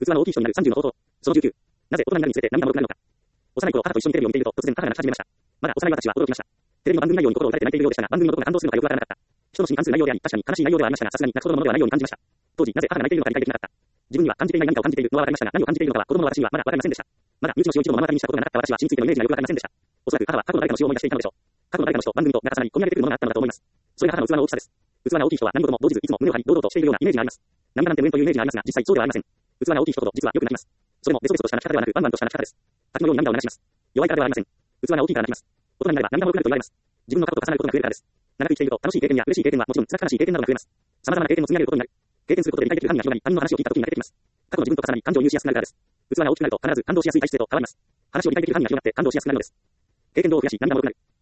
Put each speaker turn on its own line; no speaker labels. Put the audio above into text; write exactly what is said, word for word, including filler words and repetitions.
器の大きい人になるさんじゅうの方法。そのじゅうきゅう。なぜ大人になるにつれて涙が多くなるのか。幼い頃母と一緒にテレビを見ていると突然母が泣き始めました。まだ幼い私は驚きました。テレビの番組内容に心を打たれて泣いているようでしたが、番組のどこが感動するのかよくわからなかった。人の死に関する内容であり、確かに悲しい内容ではありましたが、さすがに泣くほどのものではないように感じました。当時、なぜ母が泣いているのか理解できなかった。自分には感じていない何かを感じているのはわかりましたが、何を感じているのかは子供の私にはまだわかりませんでした。まだ身内の死を一度も目の当たりにしたことがなかった私は死についてのイメージがよくわかりませんでした。おそらく母は過去の誰かの死を思い出していたのでしょう。過去の誰かの死と番組とが重なり込み上げてくるものがあったのだと思います。それが母の器の大きさです。器が大きい人は何事も動じずいつも胸を張り堂々としているようなイメージがあります。涙なんて無縁というイメージがありますが、実際そうではありません。器が大きい人ほど実はよく泣きます。それもベソベソとした泣き方ではなく、バンバンとした泣き方です。滝のように涙を流します。弱いからではありません。器が大きいから泣きます。大人になれば涙も多くなると言われます。自分の過去と重なることが増えるからです。長く生きていると楽しい経験や嬉しい経験はもちろん辛く悲しい経験などが増えます。様々な経験を積み上げることになる。経験することで理解できる範囲が広がり、他人の話を聞いた時に泣けてきます。過去の自分と重なり感情を有しやすくなるからです。器が大きくなると必ず感動しやすい体質へと変わります。話を理解できる範囲が広がって感動しやすくなるのです。経験度を増やし涙も多くなる。